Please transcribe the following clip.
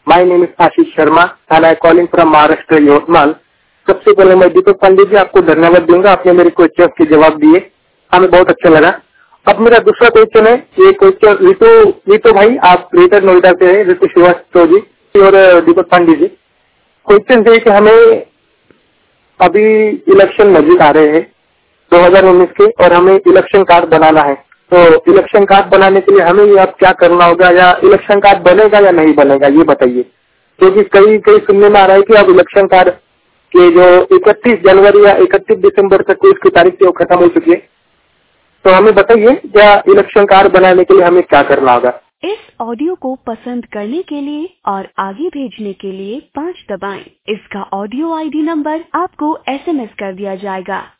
My name is Ashish Sharma and I calling from Maharashtra Yavatmal. सबसे पहले मैं दीपक पांडे जी आपको धन्यवाद दूंगा, आपने मेरे क्वेश्चन के जवाब दिए, हमें बहुत अच्छा लगा। अब मेरा दूसरा क्वेश्चन है, ये क्वेश्चन ऋतु भाई, आप ग्रेटर नोएडा से है, ऋतु श्रीवास्तव जी और दीपक पांडे जी। क्वेश्चन है कि हमें अभी इलेक्शन नजदीक आ रहे हैं 2019 के, और हमें इलेक्शन कार्ड बनाना है। तो इलेक्शन कार्ड बनाने के लिए हमें ये अब क्या करना होगा, या इलेक्शन कार्ड बनेगा या नहीं बनेगा, ये बताइए। क्योंकि कई सुनने में आ रहा है कि अब इलेक्शन कार्ड के जो 31 जनवरी या 31 दिसंबर तक कोई इसकी तारीख थी वो खत्म हो चुकी है। तो हमें बताइए, क्या इलेक्शन कार्ड बनाने के लिए हमें क्या करना होगा। इस ऑडियो को पसंद करने के लिए और आगे भेजने के लिए 5 दबाएं। इसका ऑडियो आईडी नंबर आपको SMS कर दिया जाएगा।